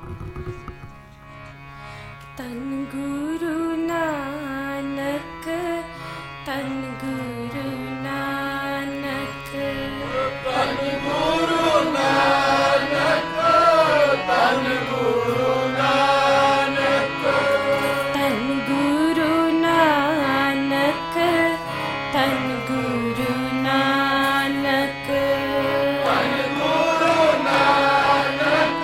तन गुरु नानक, तन गुरु नानक, तन गुरु नानक, तन गुरु नानक, तन गुरु नानक, तन गुरु नानक, तन गुरु नानक,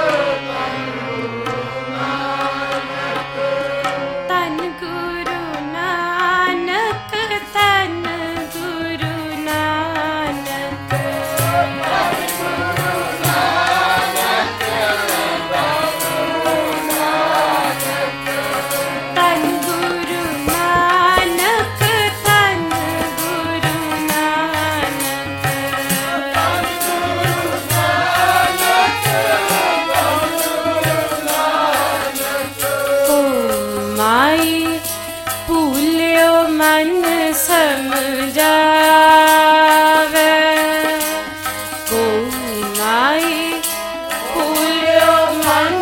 तन गुरु नानक, तन गुरु नानक, तन गुरु नानक, तन गुरु नानक, ओ माई भूल्यो मन समझावे, ओ माई भूल्यो मन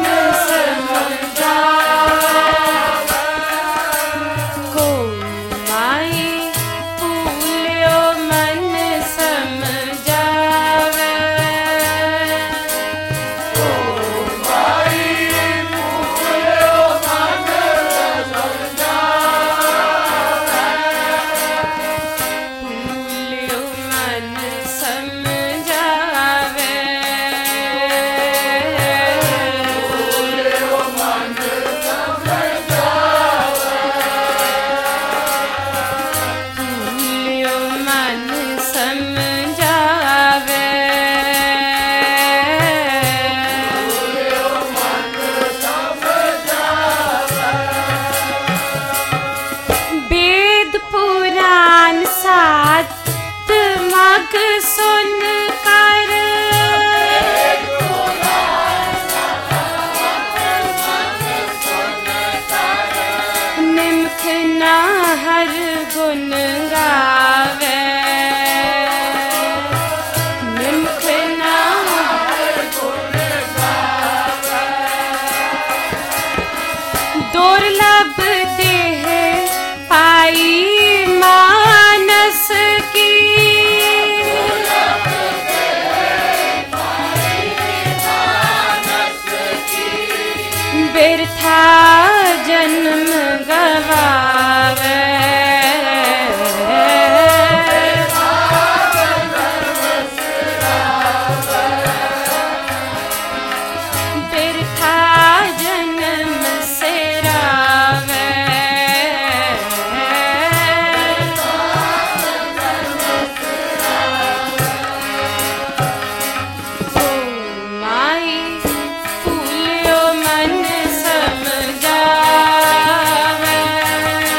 समझावे, ओ माई भूल्यो मन समझावे, भूल्यो मन समझावे, भूल्यो मन समझावे, वेद पुराण सात मग सुन कर, निम्ख ना हर गुण गावे, निम्ख ना हर गुण गावे, दुर्लभ देह पाई मानस की, बिरथा जन्म गवावे, बिरथा जन्म सिरावे, ओ माई भूल्यो मन समझावे,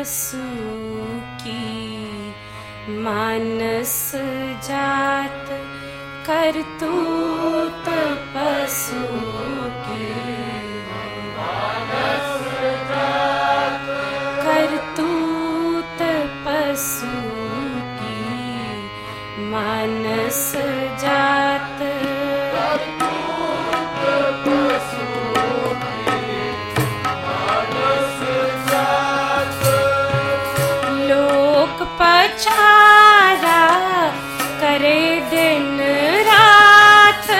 पशु की मानस जात करतूत पशु की मानस जात करतूत पशु की मानस जात करतूत पशु की मानस जात लोक पचारा करे दिन रात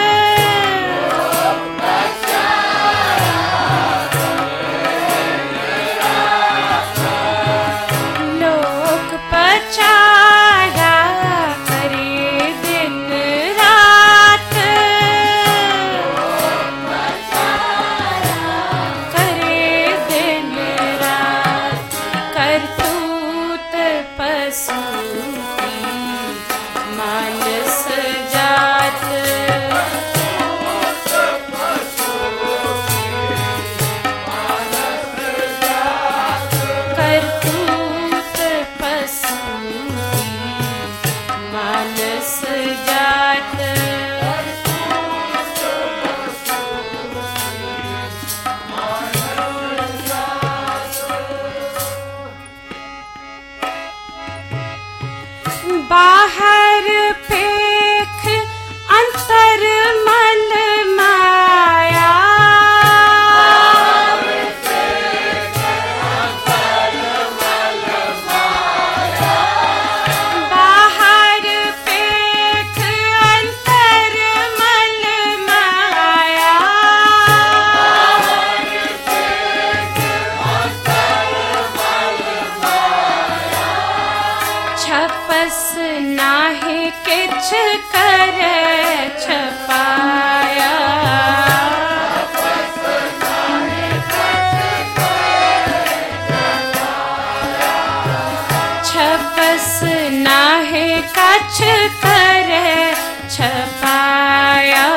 लोक पचारा करे दिन रात करे दिन रात करतूत पशु की मानस जात करतूत पशु की मानस जात बाहर पेख अंतर मल माया बाहर पेख अंतर मल माया छपस नाहे किछ करे छपाया छपस नाहे कछ करे छपाया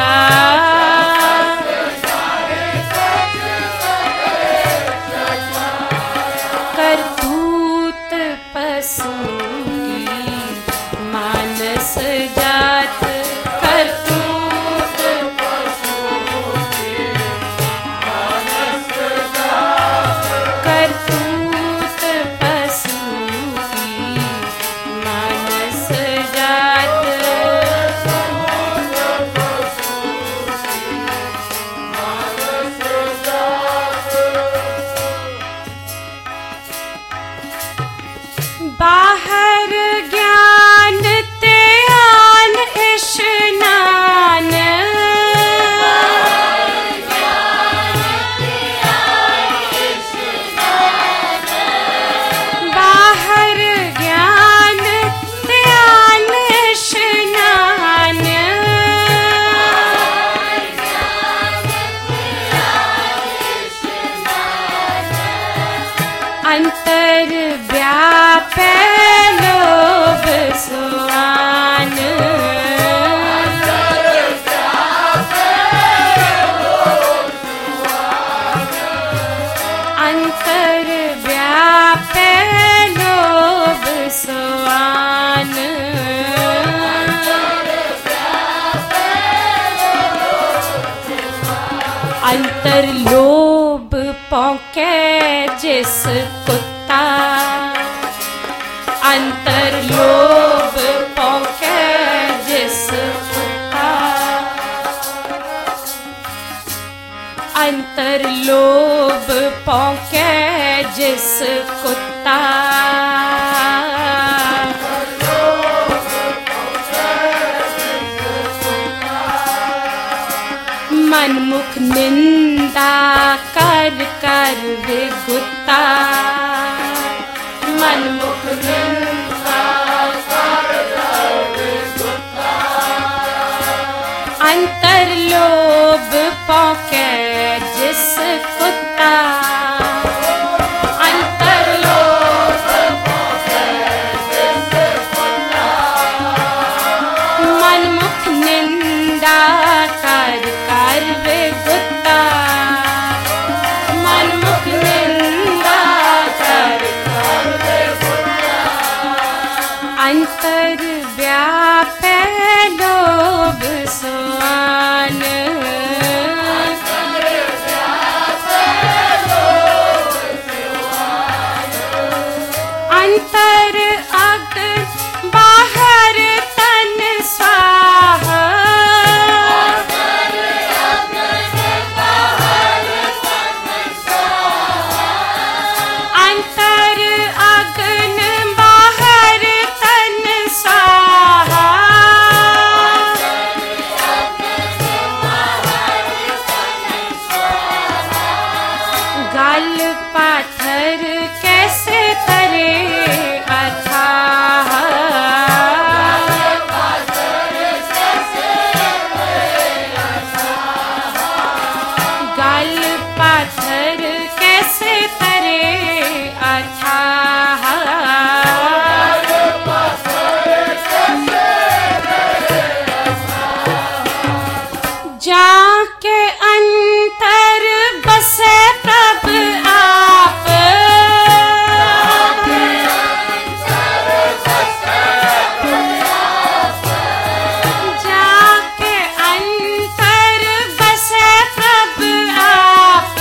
करतूत पशु की मानस जात करतूत पशु की मानस जात करतूत पशु की मानस जात बाहर ज्ञान त्यान इशनान बाहर ज्ञान त्यान इशनान अंतर व्यापे लोभ सुआन अंतर व्यापे लोभ सुआन अंतर लोभ पौके जिस कुत्ता अंतर लोभ पौके जिस कुत्ता अंतर लोभ पौके जिस कुत्ता मनमुख निंदा कर कर विगुता मनमुख निंदा कर कर विगुता अंतर लोभ पौके जिस कुत्ता अंतर लोभ पौके जिस कुत्ता मनमुख निंदा कर कर विगुता मनमुख निंदा कर अंतर अग्न बाहर तन स्वाहा, अंतर अग्न बाहर तन स्वाहा, गल पाथर कैसे तरे अथाह, गल पाथर कैसे तरे अथाह, जाके अंतर बसे प्रभ आप, जाके अंतर बसे प्रभ आप,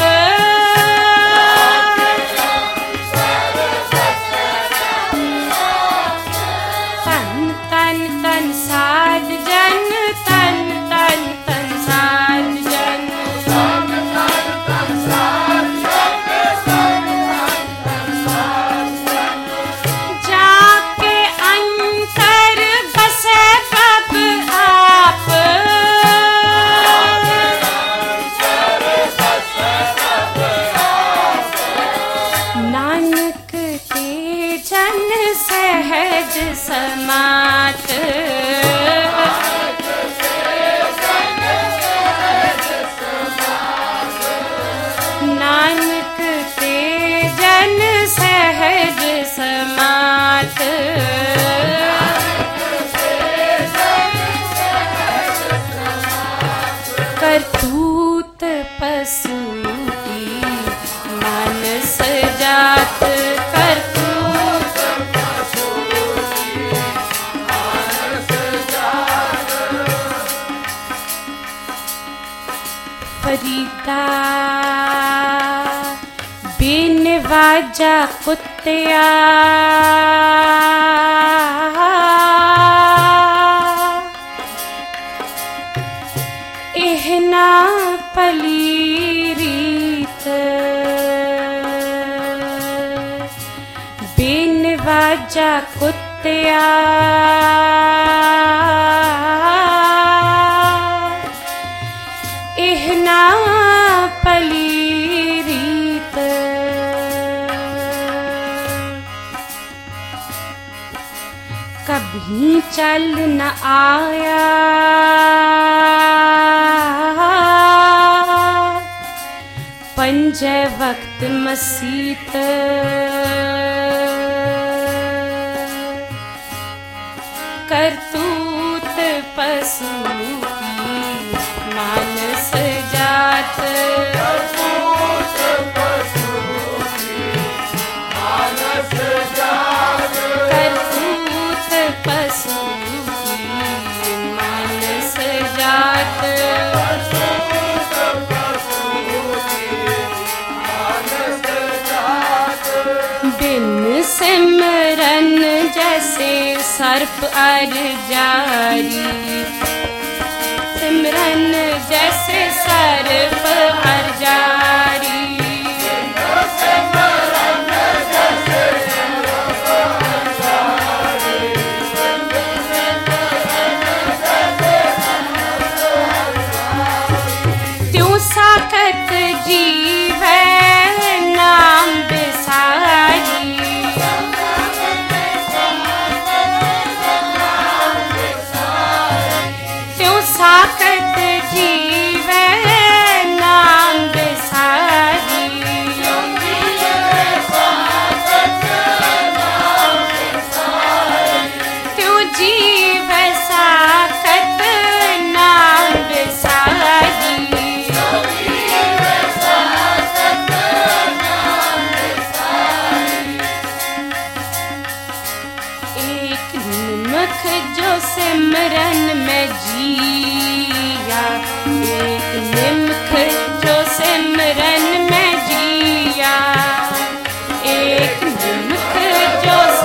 तन तन तन साध जन, तन तन तन साध जन, जाके अंतर बसे प्रभ आप, नानक ते जन सहज समात, नानक ते जन सहज समात, करतूत पशु की मानस जात, करतूत फरीदा बिन वाजा कुत्तिया, एहना पली रीत, बिन वाजा कुत्तिया, एहना पली रीत, कभी चल न आया पंज वक्त मसीत, करतूत पशु की मानस जात, करतूत पशु की मानस जात, करतूत पशु की मानस जात, करतूत पशु की मानस जात, बिन सिमरन जैसे सर्प अर जारी, सिमरन जैसे सर्प अर जारी, त्यों साकत जीवै नाम बिसारी, त्यों साकत जीवै नाम बिसारी, त्यों जीवै साकत नाम बिसारी, एक निमख जो सिमरन में जिया, एक निमख जो सिमरन में जिया, एक निमख जो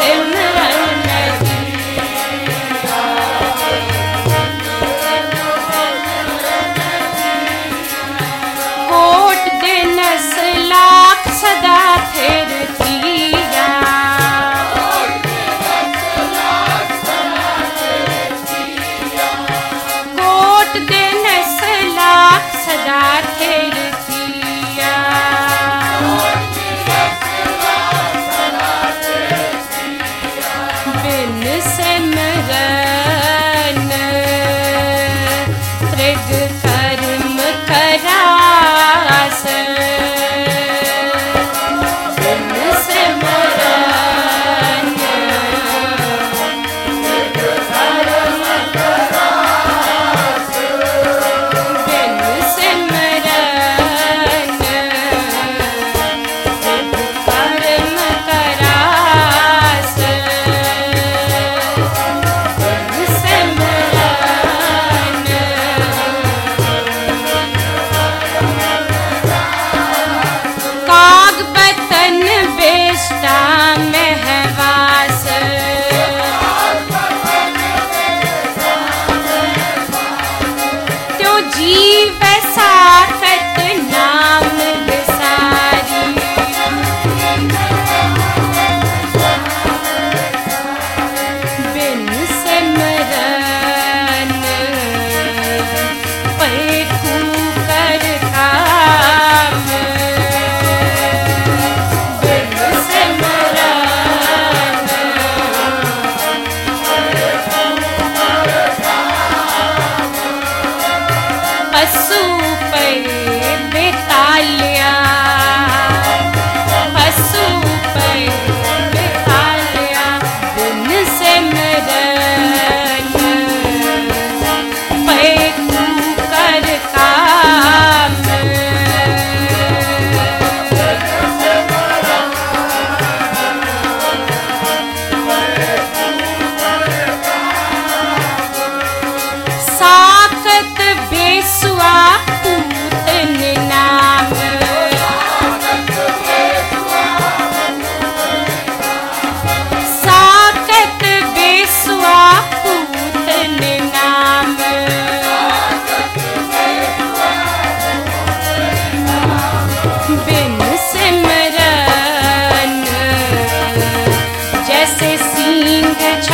जैसे सींग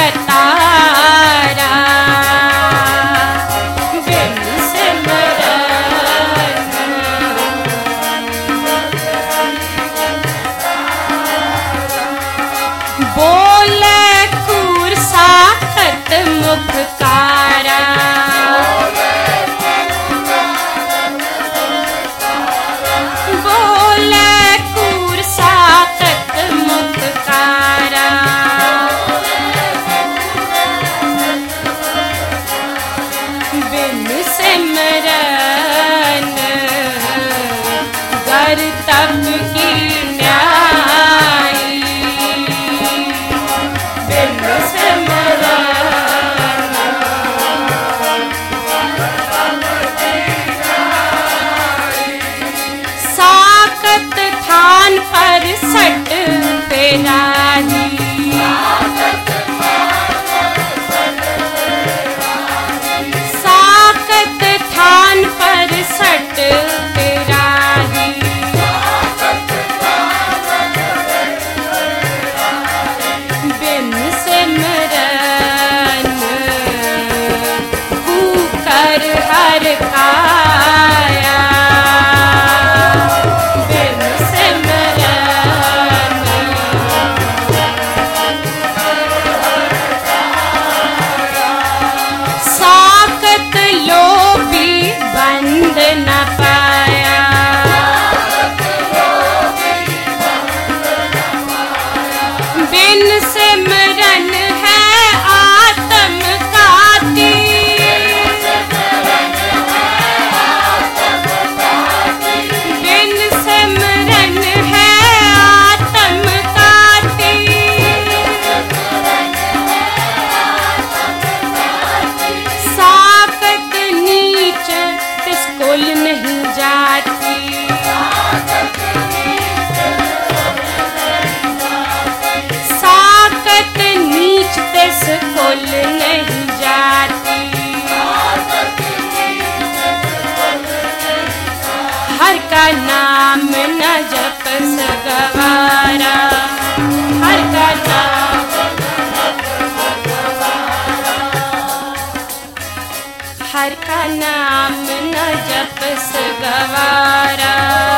छतारा बिन सिमरन। बोले कूर साखत मुखकारा बोले कूर साखत मुखकारा बिन सिमरन गर तप की न्यायी बिन सिमरन। साकत थान पर सट फेराही साकत थान पर सट फेराही बिन सिमरन कूकर हर काया बिन सिमरन। साकत लोभी बंद न पाया बिन सिमरन है आत्म काती बिन सिमरन है आत्म काती साकत नीच तिस कुल नहीं जाती साकत नीच तिस कुल नहीं जाती हर का नाम न जप सगवारा हर का नाम हर का नाम न जप सगवारा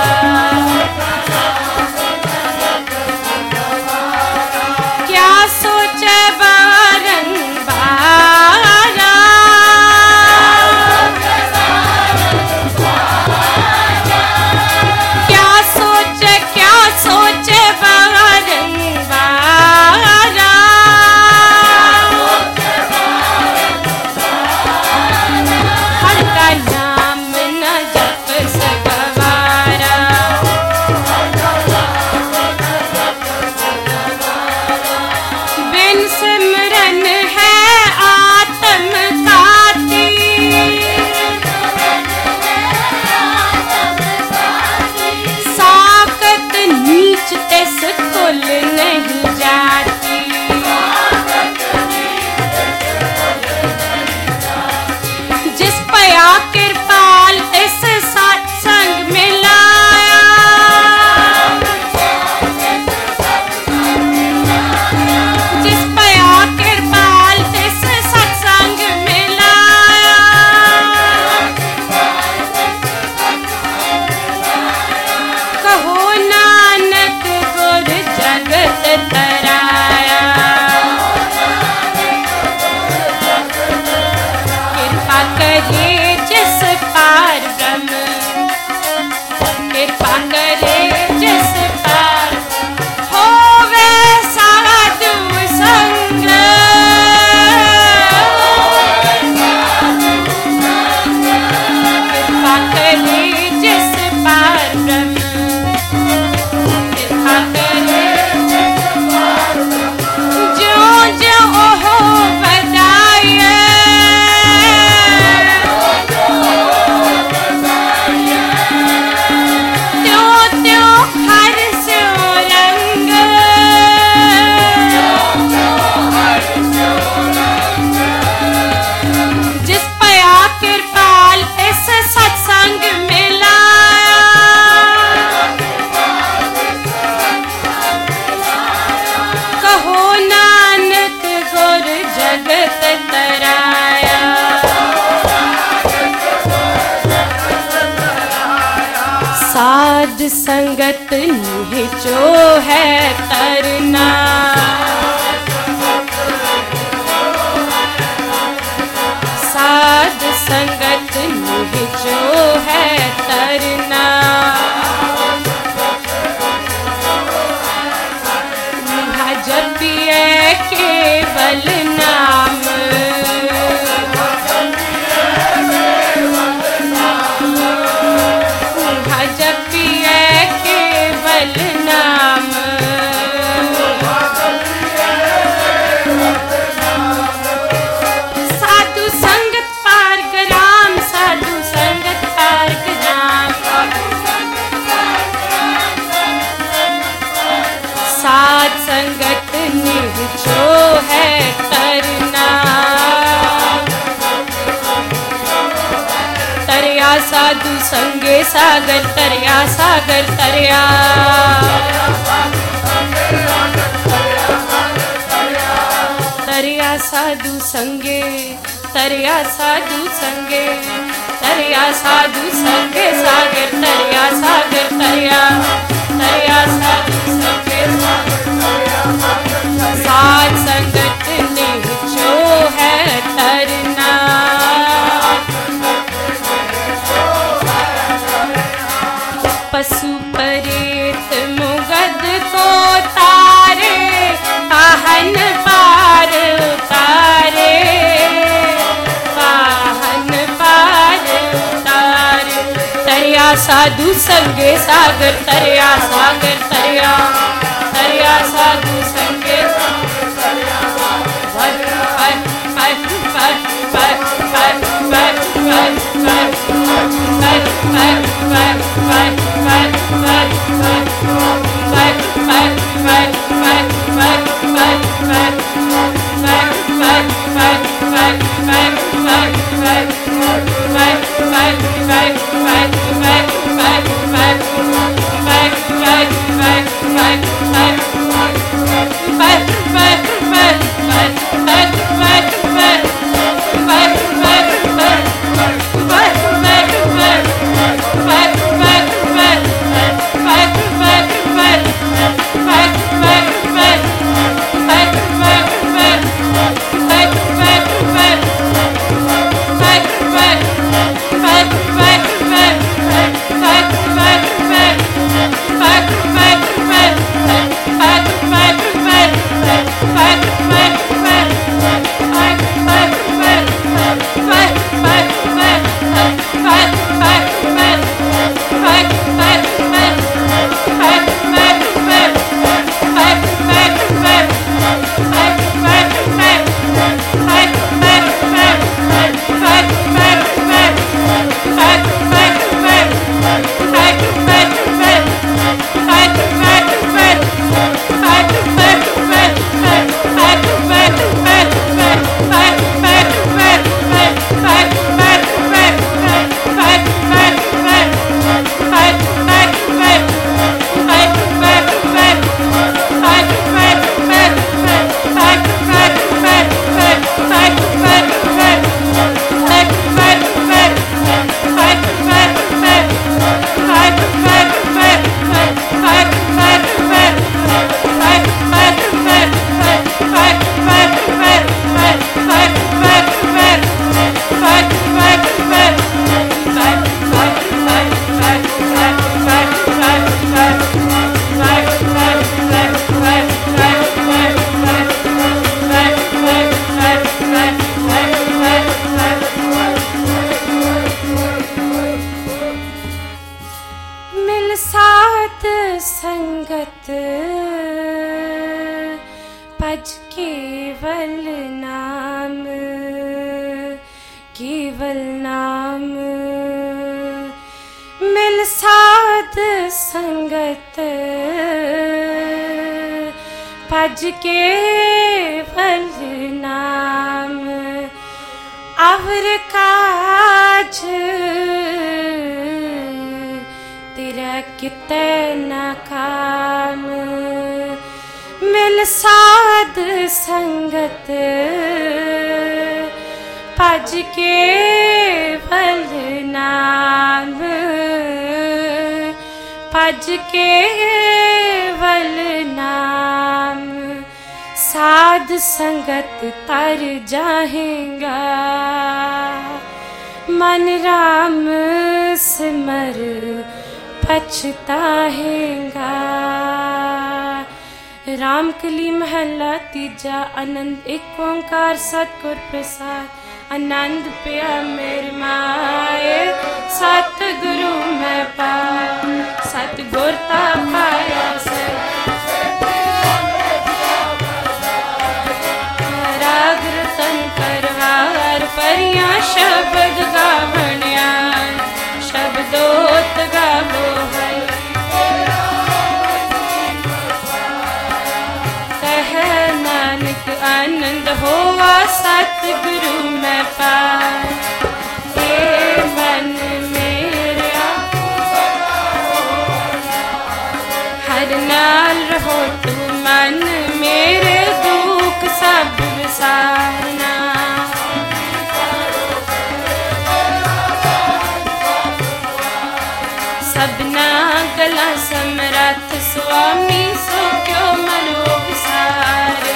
क्या सोचे बारंबारा क्या सोचे बारंबारा हर का नाम न जप सगवारा बिन सिमरन है आत्म काती साकत नीच तिस कुल नहीं जाती जिस पया कृपाल तिस सत्संग में लाया जिस पया कृपाल तिस सत्संग में लाया कहो नानक गुर जगत तराया संगत निहिचो है तरना, साध संगत निहिचो है तरना। जपिए केवल नाम, जपिए केवल नाम, साधु संगत पार ग्राम, साधु संगत पार ग्राम, साध संगत निहिचो है तरना। तरया साधु संगे सागर, तरया सागर तरया, तरया साधु संगे, तरया साधु संगे, तरया साधु संगे सागर, तरया सागर तरया, तरया साधु संगे सागर, साध संगत निहिचो है तरना। पशु परेत मुगद को तारे, वाहन पार उतारे, वाहन पार उतारे। तरया साधु संगे सागर, तरया सागर तरया, तरया साधु संगे भज केवल नाम, केवल नाम। मिल साध संगत भज केवल नाम। अवर काज तेरा किते न काम। मिल साध संगत भज केवल नाम। भज केवल नाम साध संगत तर जाहेगा मन राम सिमर पछताहेगा। रामकली महला तीजा आनंद एक ओंकार सतगुर प्रसाद आनंद पिया मेरे माए सतगुरु मैं पाया सतगुर ता पाया राग रतन करवार परियां शब्द गावणिया शब्दोत गावो है कह नानक आनंद होवा सतगुरु मैं पाया ए मन मेरा हर नाल रहो तू मन मेरे दुख सब विसारना सबना गला समरथ स्वामी सो क्यों मनो विसारे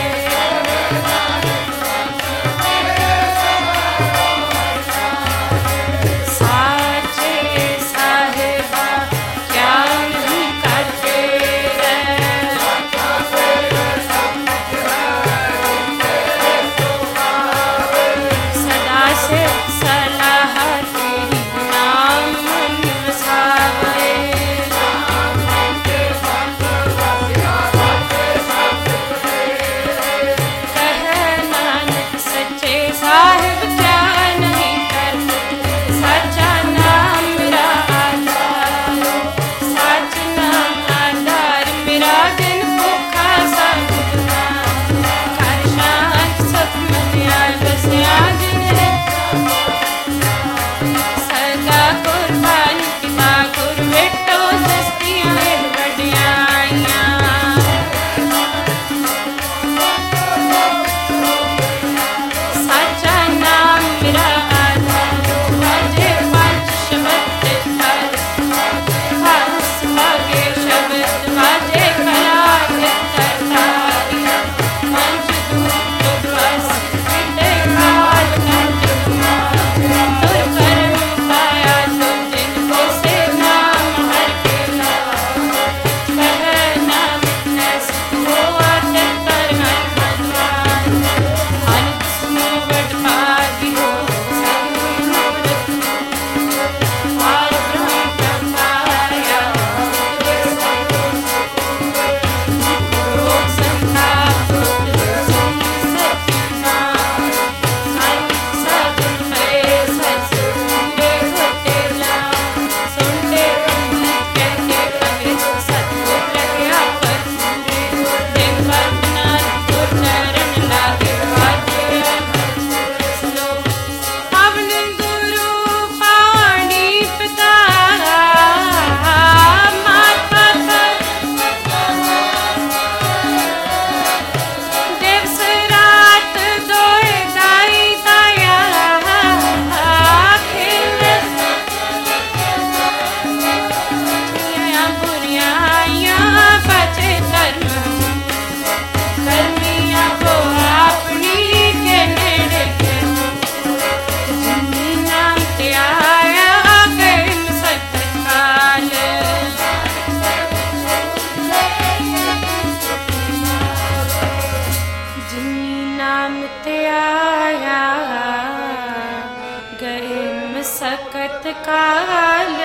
काल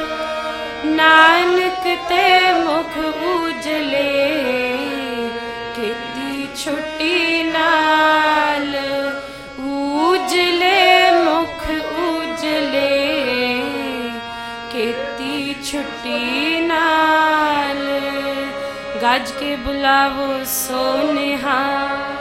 नानक ते मुख उजले खेती छुट्टी नाल उजले मुख उजले खेती छुट्टी नाल गज के बुलावो सोनिहा